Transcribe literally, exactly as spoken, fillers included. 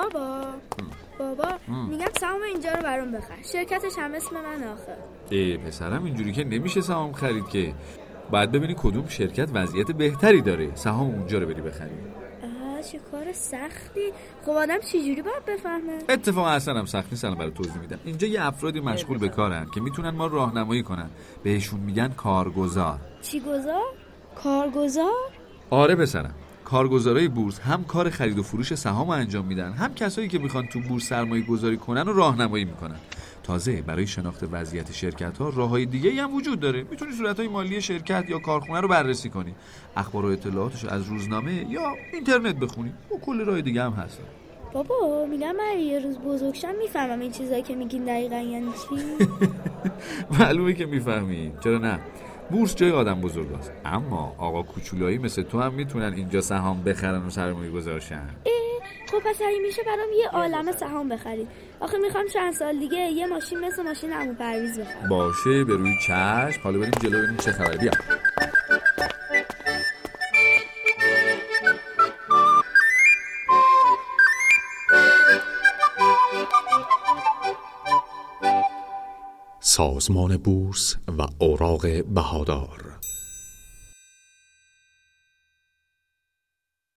بابا بابا ام. میگم سهام اینجا رو برام بخر، شرکتش هم اسم من آخه. ای پسرم اینجوری که نمیشه سهام خرید که، باید ببینی کدوم شرکت وضعیت بهتری داره سهام اونجا رو بری بخری. آه چه کار سختی. خب آدم چجوری باید بفهمه؟ اتفاقا اصلا هم سخت نیست، الان برات توضیح میدم. اینجا یه افرادی مشغول به کارن که میتونن ما راهنمایی کنن، بهشون میگن کارگزار. چی گذار؟ کارگزار؟ آره پسرم، کارگزارای بورس هم کار خرید و فروش سهام انجام میدن، هم کسایی که میخوان تو بورس سرمایه گذاری کنن و راهنمایی میکنن. تازه برای شناخت وضعیت شرکت ها راههای دیگه هم وجود داره. میتونی صورتهای مالی شرکت یا کارخونه رو بررسی کنی، اخبار و اطلاعاتش از روزنامه یا اینترنت بخونی و کلی راه دیگه هم هست. بابا میگم من یه روز بزرگشم میفهمم این چیزایی که میگین دقیقاً یعنی چی. معلومه که میفهمی، چرا نه؟ بورس جای آدم بزرگاست، اما آقا کوچولایی مثل تو هم میتونن اینجا سهام بخرن و سرمایه گذار شن. خب پس اگه میشه برام یه عالمه سهام بخرید. آخه میخوام چند سال دیگه یه ماشین مثل ماشین عمو پرویز بخرم. باشه به روی چشم. حالا بریم جلو ببینیم چه خبره. بیا. سازمان بورس و اوراق بهادار